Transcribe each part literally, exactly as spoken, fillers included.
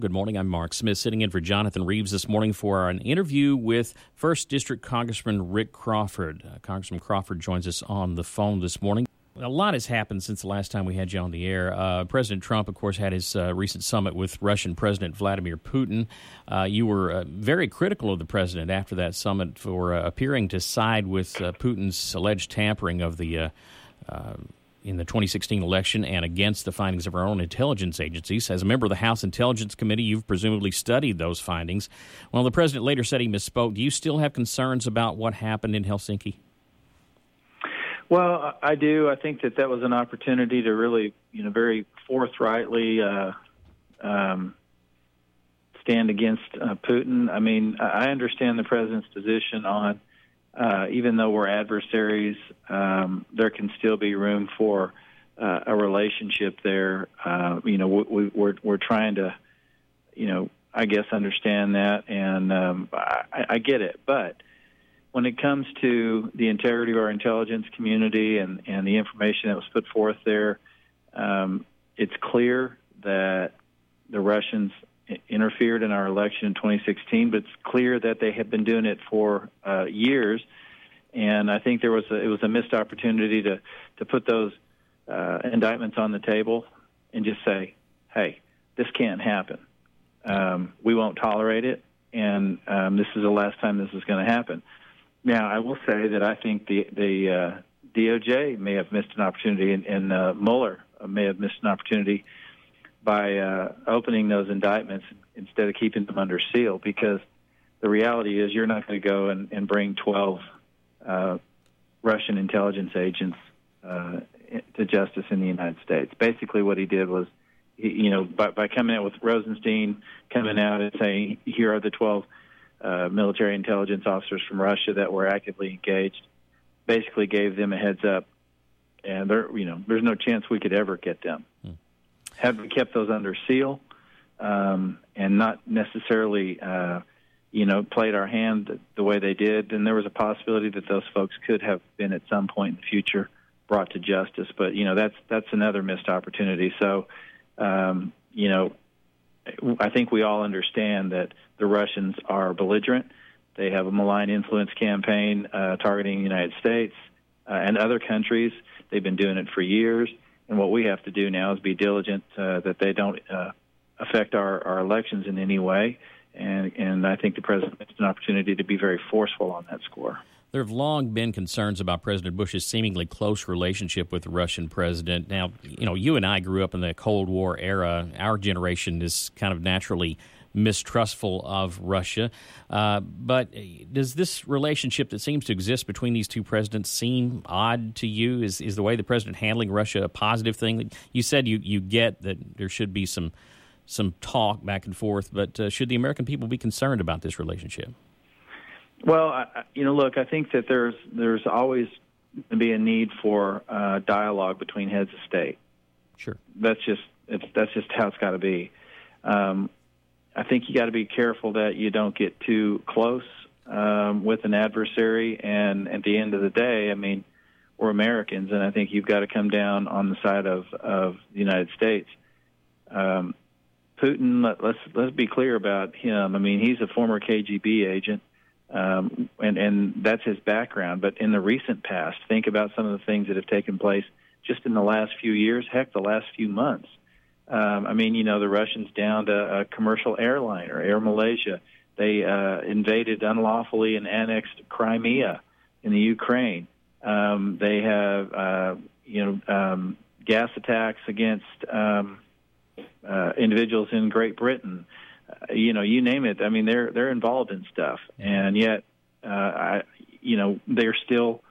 Good morning. I'm Mark Smith, sitting in for Jonathan Reeves this morning for an interview with first District Congressman Rick Crawford. Uh, Congressman Crawford joins us on the phone this morning. A lot has happened since the last time we had you on the air. Uh, President Trump, of course, had his uh, recent summit with Russian President Vladimir Putin. Uh, you were uh, very critical of the president after that summit for uh, appearing to side with uh, Putin's alleged tampering of the uh, uh, in the twenty sixteen election and against the findings of our own intelligence agencies. As a member of the House Intelligence Committee, you've presumably studied those findings. Well, the president later said he misspoke. Do you still have concerns about what happened in Helsinki? Well, I do. I think that that was an opportunity to really, you know, very forthrightly uh, um, stand against uh, Putin. I mean, I understand the president's position on Uh, even though we're adversaries, um, there can still be room for uh, a relationship there. Uh, you know, we, we're we're trying to, you know, I guess understand that, and um, I, I get it. But when it comes to the integrity of our intelligence community and, and the information that was put forth there, um, it's clear that the Russians interfered in our election in twenty sixteen, but it's clear that they have been doing it for uh, years. And I think there was a, it was a missed opportunity to, to put those uh, indictments on the table and just say, hey, this can't happen. Um, we won't tolerate it, and um, this is the last time this is going to happen. Now, I will say that I think the, the uh, D O J may have missed an opportunity, and, and uh, Mueller may have missed an opportunity by uh, opening those indictments instead of keeping them under seal, because the reality is you're not going to go and, and bring twelve uh, Russian intelligence agents uh, to justice in the United States. Basically what he did was, he, you know, by, by coming out with Rosenstein, coming out and saying, here are the twelve uh, military intelligence officers from Russia that were actively engaged, basically gave them a heads up, and there, you know, there's no chance we could ever get them. Hmm. Had we kept those under seal um, and not necessarily, uh, you know, played our hand the, the way they did, then there was a possibility that those folks could have been at some point in the future brought to justice. But, you know, that's that's another missed opportunity. So, um, you know, I think we all understand that the Russians are belligerent. They have a malign influence campaign uh, targeting the United States uh, and other countries. They've been doing it for years. And what we have to do now is be diligent uh, that they don't uh, affect our, our elections in any way. And, and I think the president has an opportunity to be very forceful on that score. There have long been concerns about President Bush's seemingly close relationship with the Russian president. Now, you know, you and I grew up in the Cold War era. Our generation is kind of naturally mistrustful of Russia. Uh, but does this relationship that seems to exist between these two presidents seem odd to you? Is is the way the president handling Russia a positive thing? You said you, you get that there should be some some talk back and forth, but uh, should the American people be concerned about this relationship? Well, I, you know, look, I think that there's there's always going to be a need for uh, dialogue between heads of state. Sure, that's just it's, that's just how it's got to be. Um, I think you got to be careful that you don't get too close um, with an adversary. And at the end of the day, I mean, we're Americans, and I think you've got to come down on the side of, of the United States. Um, Putin, let, let's let's be clear about him. I mean, he's a former K G B agent, um, and, and that's his background. But in the recent past, think about some of the things that have taken place just in the last few years, heck, the last few months. Um, I mean, you know, the Russians downed a, a commercial airliner, Air Malaysia. They uh, invaded unlawfully and annexed Crimea in the Ukraine. Um, they have, uh, you know, um, gas attacks against um, uh, individuals in Great Britain. Uh, you know, you name it. I mean, they're they're involved in stuff, and yet, uh, I, you know, they're still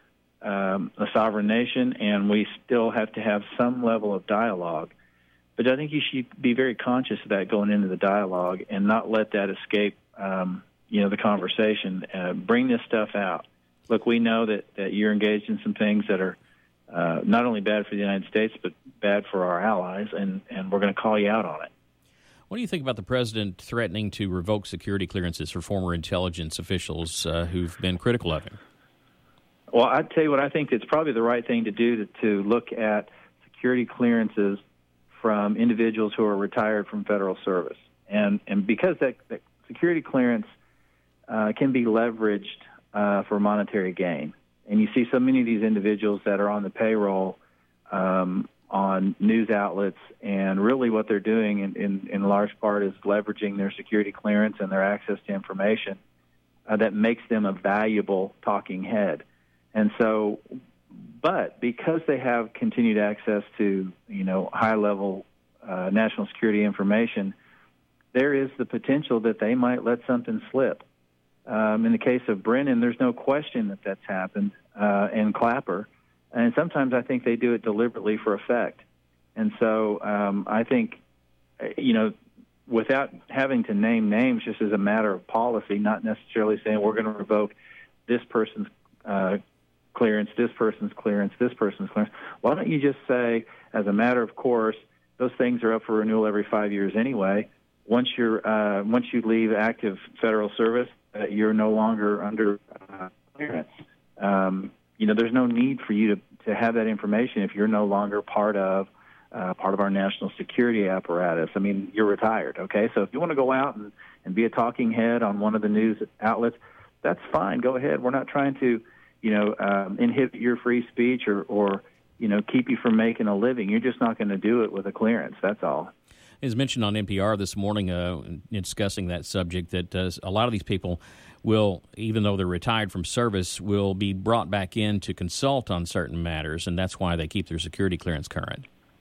um, a sovereign nation, and we still have to have some level of dialogue. But I think you should be very conscious of that going into the dialogue and not let that escape, um, you know, the conversation. Uh, bring this stuff out. Look, we know that, that you're engaged in some things that are uh, not only bad for the United States, but bad for our allies, and, and we're going to call you out on it. What do you think about the president threatening to revoke security clearances for former intelligence officials uh, who've been critical of him? Well, I'd tell you what I think it's probably the right thing to do to, to look at security clearances from individuals who are retired from federal service. and and because that, that security clearance uh, can be leveraged uh, for monetary gain, and you see so many of these individuals that are on the payroll um, on news outlets, and really what they're doing in, in, in large part is leveraging their security clearance and their access to information uh, that makes them a valuable talking head. And so, but because they have continued access to, you know, high-level uh, national security information, there is the potential that they might let something slip. Um, in the case of Brennan, there's no question that that's happened, uh, and Clapper. And sometimes I think they do it deliberately for effect. And so um, I think, you know, without having to name names, just as a matter of policy, not necessarily saying we're going to revoke this person's uh, clearance, this person's clearance, this person's clearance, why don't you just say, as a matter of course, those things are up for renewal every five years anyway. Once you're uh, once you leave active federal service, uh, you're no longer under uh, clearance. Um, you know, there's no need for you to, to have that information if you're no longer part of uh, part of our national security apparatus. I mean, you're retired, okay? So if you want to go out and, and be a talking head on one of the news outlets, that's fine. Go ahead. We're not trying to, you know, um, inhibit your free speech or, or, you know, keep you from making a living. You're just not going to do it with a clearance. That's all. It was mentioned on N P R this morning uh, in discussing that subject that uh, a lot of these people will, even though they're retired from service, will be brought back in to consult on certain matters, and that's why they keep their security clearance current.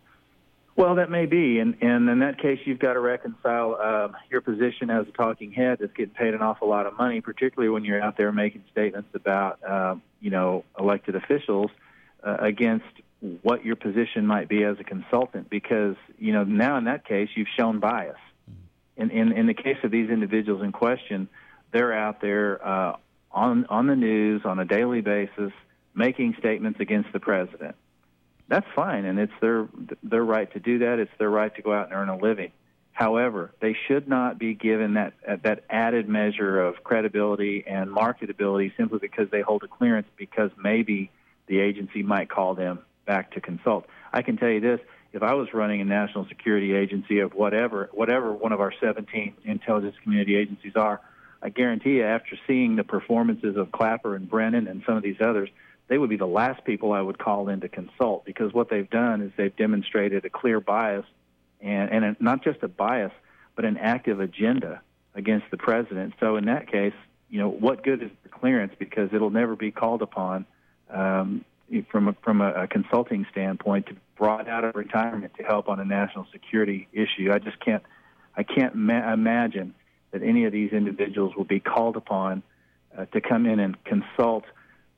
Well, that may be, and, and in that case, you've got to reconcile uh, your position as a talking head that's getting paid an awful lot of money, particularly when you're out there making statements about, uh, you know, elected officials uh, against what your position might be as a consultant, because, you know, now in that case, you've shown bias. In, in, in the case of these individuals in question, they're out there uh, on on the news on a daily basis making statements against the president. That's fine, and it's their their right to do that. It's their right to go out and earn a living. However, they should not be given that that added measure of credibility and marketability simply because they hold a clearance, because maybe the agency might call them back to consult. I can tell you this. If I was running a national security agency of whatever whatever one of our seventeen intelligence community agencies are, I guarantee you, after seeing the performances of Clapper and Brennan and some of these others, they would be the last people I would call in to consult, because what they've done is they've demonstrated a clear bias, and, and a, not just a bias, but an active agenda against the president. So in that case, you know, what good is the clearance? Because it'll never be called upon um, from a, from a, a consulting standpoint to be brought out of retirement to help on a national security issue. I just can't, I can't ma- imagine that any of these individuals will be called upon uh, to come in and consult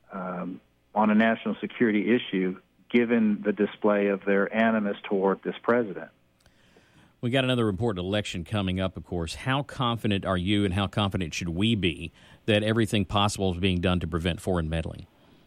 um, on a national security issue, given the display of their animus toward this president. We got another important election coming up, of course. How confident are you, and how confident should we be that everything possible is being done to prevent foreign meddling?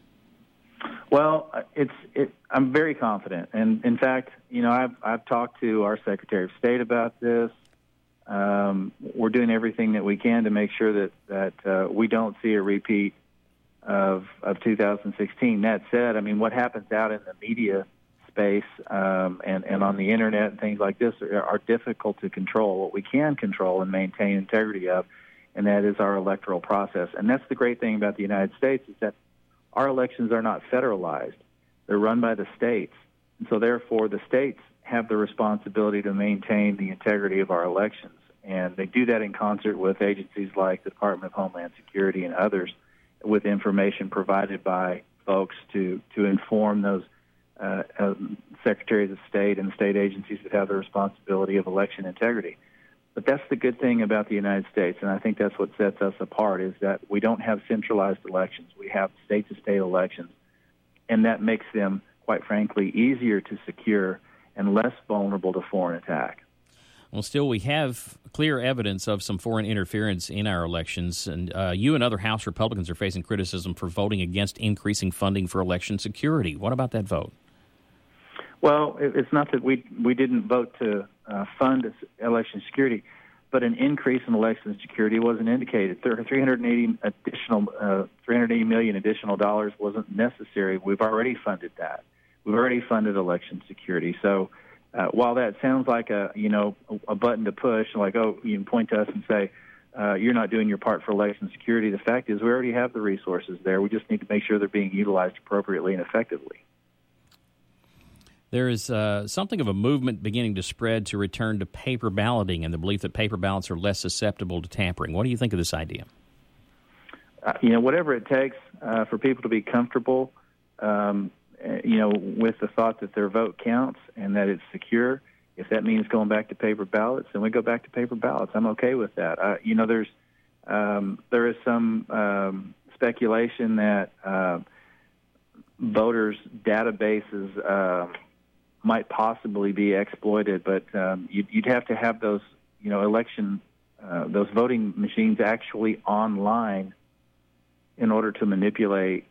Well, it's it, I'm very confident, and in fact, you know, I've I've talked to our Secretary of State about this. Um, we're doing everything that we can to make sure that that uh, we don't see a repeat of of two thousand sixteen. That said, I mean, what happens out in the media space um, and and on the internet and things like this are, are difficult to control. What we can control and maintain integrity of, and that is our electoral process. And that's the great thing about the United States, is that our elections are not federalized. They're run by the states. And so therefore the states have the responsibility to maintain the integrity of our elections. And they do that in concert with agencies like the Department of Homeland Security and others, with information provided by folks to, to inform those uh, uh, secretaries of state and state agencies that have the responsibility of election integrity. But that's the good thing about the United States, and I think that's what sets us apart, is that we don't have centralized elections. We have state-to-state elections, and that makes them, quite frankly, easier to secure and less vulnerable to foreign attack. Well, still, we have clear evidence of some foreign interference in our elections, and uh, you and other House Republicans are facing criticism for voting against increasing funding for election security. What about that vote? Well, it's not that we we didn't vote to uh, fund election security, but an increase in election security wasn't indicated. three hundred eighty additional, uh, three hundred eighty million additional dollars wasn't necessary. We've already funded that. We've already funded election security. So uh, while that sounds like a you know a, a button to push, like oh you can point to us and say uh, you're not doing your part for election security. The fact is we already have the resources there. We just need to make sure they're being utilized appropriately and effectively. There is uh, something of a movement beginning to spread to return to paper balloting and the belief that paper ballots are less susceptible to tampering. What do you think of this idea? Uh, you know, whatever it takes uh, for people to be comfortable, um, you know, with the thought that their vote counts and that it's secure. If that means going back to paper ballots, then we go back to paper ballots. I'm okay with that. Uh, you know, there's um, there is some um, speculation that uh, voters' databases uh, might possibly be exploited, but um, you'd, you'd have to have those, you know, election, uh, those voting machines actually online in order to manipulate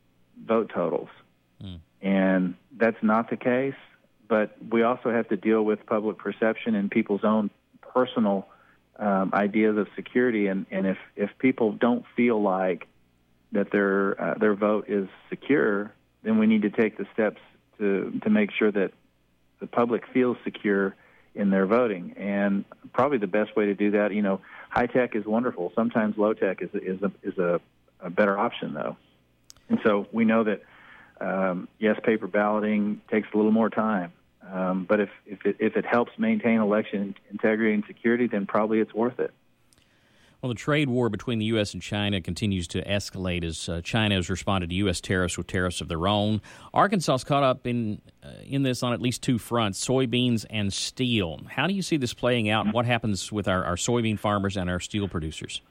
vote totals. Mm. And that's not the case, but we also have to deal with public perception and people's own personal um, ideas of security. And, and if, if people don't feel like that their uh, their vote is secure, then we need to take the steps to to make sure that the public feels secure in their voting. And probably the best way to do that, you know, high tech is wonderful. Sometimes low tech is is a is a, a better option, though. And so we know that um, yes, paper balloting takes a little more time, um, but if if it, if it helps maintain election integrity and security, then probably it's worth it. Well, the trade war between the U S and China continues to escalate as uh, China has responded to U S tariffs with tariffs of their own. Arkansas is caught up in uh, in this on at least two fronts, soybeans and steel. How do you see this playing out, and what happens with our, our soybean farmers and our steel producers?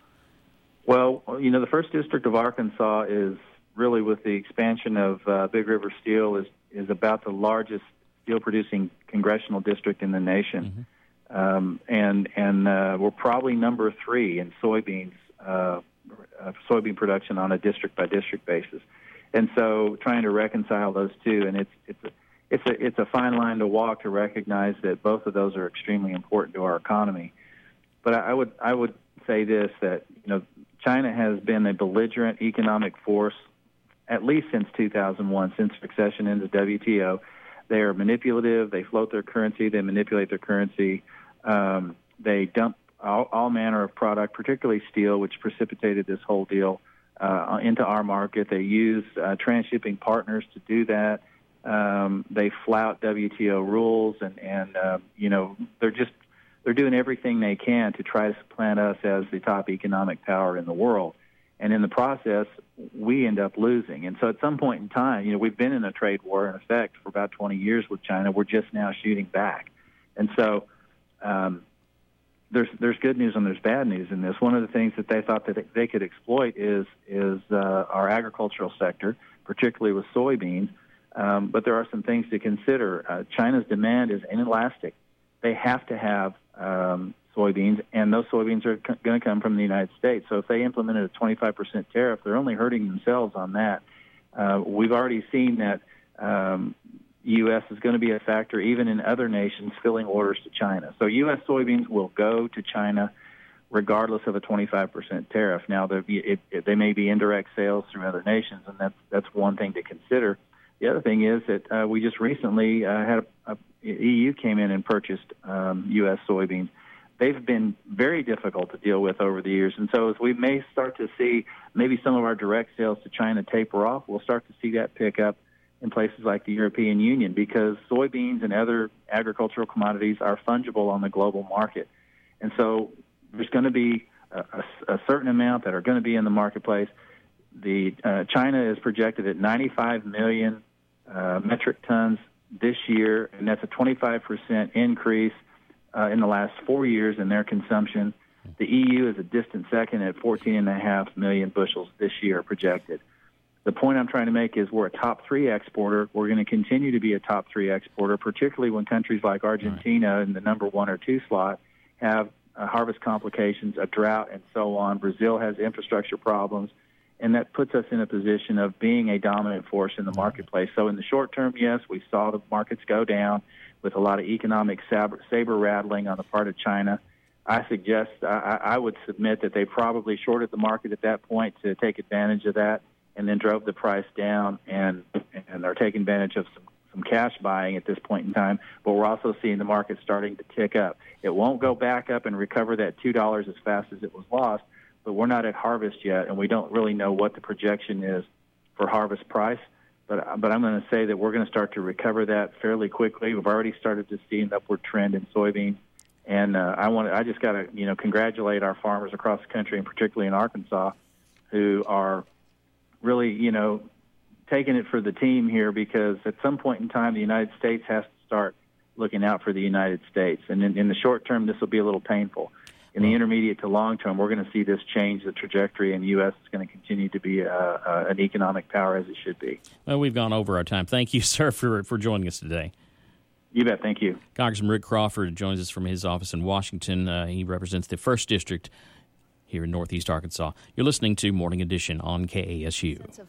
Well, you know, the first District of Arkansas is really, with the expansion of uh, Big River Steel, is, is about the largest steel-producing congressional district in the nation. Mm-hmm. Um, and and uh, we're probably number three in soybeans, uh, uh, soybean production on a district-by-district basis. And so trying to reconcile those two, and it's it's a, it's a, it's a fine line to walk to recognize that both of those are extremely important to our economy. But I, I would I would say this, that you know China has been a belligerent economic force at least since two thousand one, since accession into W T O. They are manipulative. They float their currency. They manipulate their currency. Um, they dump all, all manner of product, particularly steel, which precipitated this whole deal, uh, into our market. They use uh, transshipping partners to do that. Um, they flout W T O rules, and, and uh, you know, they're just they're doing everything they can to try to supplant us as the top economic power in the world. And in the process, we end up losing. And so at some point in time, you know, we've been in a trade war, in effect, for about twenty years with China. We're just now shooting back. And so um, there's there's good news and there's bad news in this. One of the things that they thought that they could exploit is, is uh, our agricultural sector, particularly with soybeans. Um, but there are some things to consider. Uh, China's demand is inelastic. They have to have um, soybeans, and those soybeans are c- going to come from the United States. So if they implemented a twenty-five percent tariff, they're only hurting themselves on that. Uh, we've already seen that um, U S is going to be a factor even in other nations filling orders to China. So U S soybeans will go to China regardless of a twenty-five percent tariff. Now, it, it, they may be indirect sales through other nations, and that's that's one thing to consider. The other thing is that uh, we just recently uh, had a, a, E U came in and purchased um, U S soybeans. They've been very difficult to deal with over the years. And so as we may start to see maybe some of our direct sales to China taper off, we'll start to see that pick up in places like the European Union, because soybeans and other agricultural commodities are fungible on the global market. And so there's going to be a, a, a certain amount that are going to be in the marketplace. The uh, China is projected at ninety-five million uh, metric tons this year, and that's a twenty-five percent increase Uh, in the last four years in their consumption. The E U is a distant second at fourteen point five million bushels this year projected. The point I'm trying to make is we're a top three exporter. We're going to continue to be a top three exporter, particularly when countries like Argentina right. in the number one or two slot have uh, harvest complications, a drought, and so on. Brazil has infrastructure problems, and that puts us in a position of being a dominant force in the marketplace. So in the short term, yes, we saw the markets go down with a lot of economic saber, saber rattling on the part of China. I suggest, I, I would submit that they probably shorted the market at that point to take advantage of that, and then drove the price down, and and are taking advantage of some, some cash buying at this point in time, but we're also seeing the market starting to tick up. It won't go back up and recover that two dollars as fast as it was lost, but we're not at harvest yet, and we don't really know what the projection is for harvest price. But but I'm going to say that we're going to start to recover that fairly quickly. We've already started to see an upward trend in soybeans, and uh, I want I just got to you know congratulate our farmers across the country, and particularly in Arkansas, who are really you know taking it for the team here, because at some point in time the United States has to start looking out for the United States, and in, in the short term this will be a little painful. In the intermediate to long term, we're going to see this change the trajectory, and the U S is going to continue to be uh, uh, an economic power as it should be. Well, we've gone over our time. Thank you, sir, for, for joining us today. You bet. Thank you. Congressman Rick Crawford joins us from his office in Washington. Uh, he represents the first District here in Northeast Arkansas. You're listening to Morning Edition on K A S U.